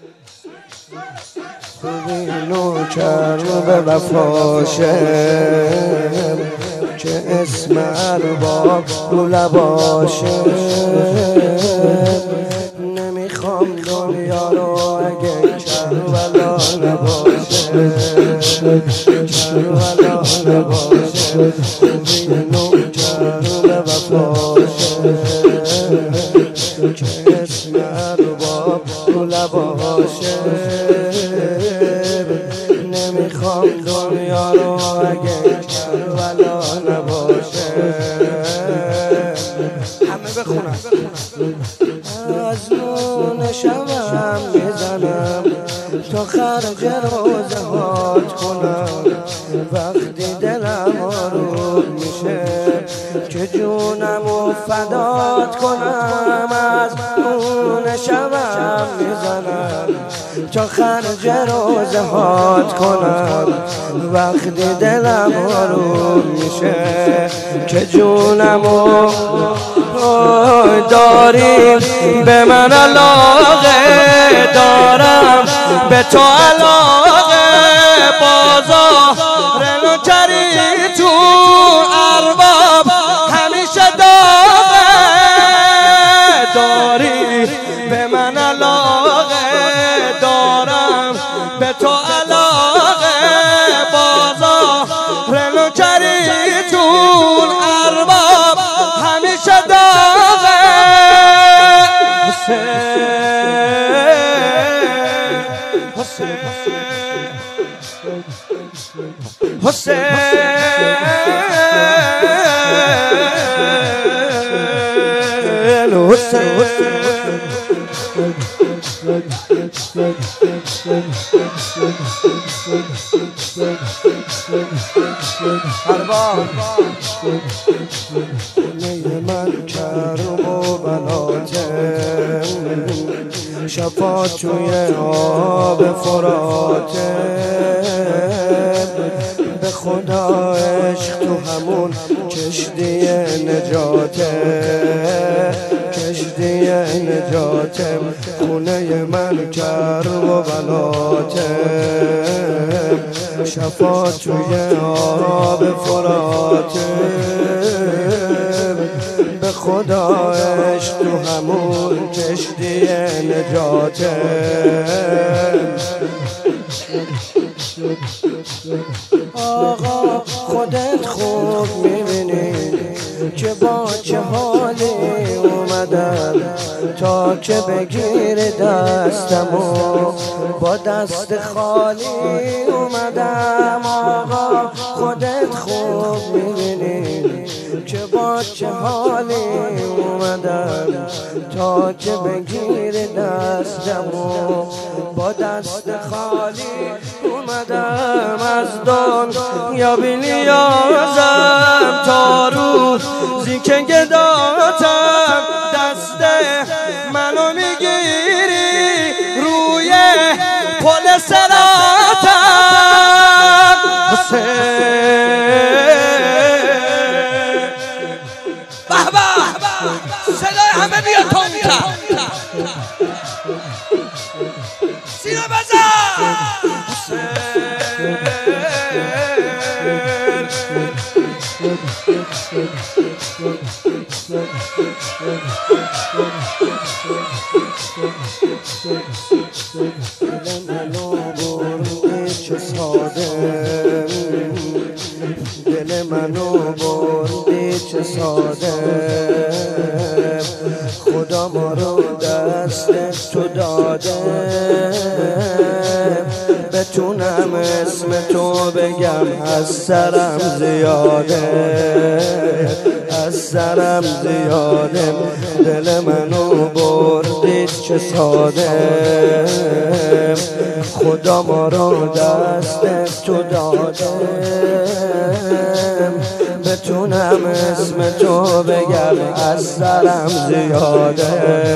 خوبی نوکر به وفاشم که اسم ارباب رو لباشم. نمیخوام دنیا رو اگه کربلا نباشه، کربلا نباشه. خوبی نوکر به وفاشم که اسم ارباب رو لباشم. نمیخوام دنیا رو اگه کربلا نباشه. همه بخونم. از نون شبم میزنم تا خرج روزهات کنم. وقتی دلم آروم میشه که جونمو فدات کنم. از نون شبم میزنم تا خرج روزهات کنم. وقتی دلم آروم میشه که جونمو داری به من علاقه دارم، به تو علاقه. بازار نوکری تو ارباب همیشه داغه. داری به من علاقه دارم، به تو علاقه. بازار نوکری تو ارباب همیشه داغه. حسین حسین من کرم و بناتم، شفاعت توی آب فراتم. به خدا عشق تو همون کشتی نجاته، کشتی نجاتم. خونه من کرم و بناتم، شفاعت توی آب فراتم. به خدا عشق تو همون کشتی نجاتم. آقا خودت خوب میبینی که با چه حالی اومدم تا که بگیر دستمو. با دست خالی اومدم. آقا خودت خوب میبینی که با چه حالی اومدم تا که بگیر دستمو. با دست خالی اومدم. از دنیا بی‌نیازم تا روزی که گداتم. دست منو میگیری روی پل صراطم. به به صدای همه بیاد تونتر. سینه بزن. دل منو بردی چه ساده. خدا ما رو دست تو داده. بتونم اسم تو بگم از سرم زیاده، از سرم زیاده. دل منو بردید چه ساده. خدا ما رو دست تو داده. بتونم اسم تو بگم از سرم زیاده.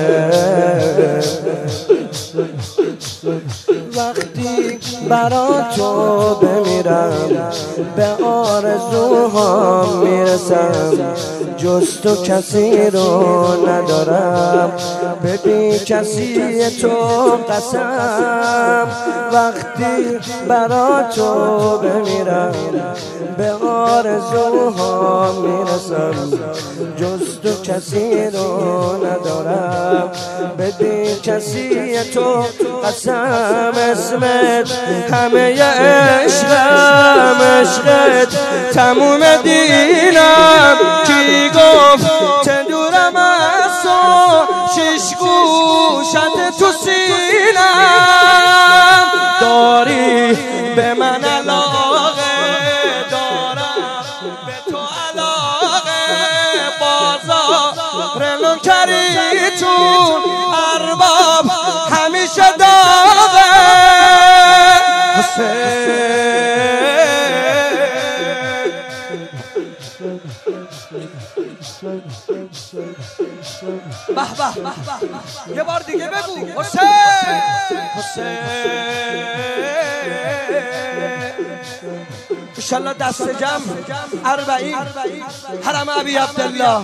وقتی برا تو بمیرم به آرزوهام میرسم. جز تو کسی رو ندارم، ببین کسی تو قسم، وقتی برا تو بمیرم به آرزوها میرسم. جز تو کسی رو ندارم، ببین کسی تو قسم، اسمت همه عشقم، عشقت تموم دینم. کی گفت چه دورم از تو، شش گوشت تو سینم. داری به من علاقه، دارم به تو علاقه، بازار نوکریتون ارباب همیشه داغه. به به یه بار دیگه بگو حسین. انشالله دست جمع 40 حرم ابی عبدالله.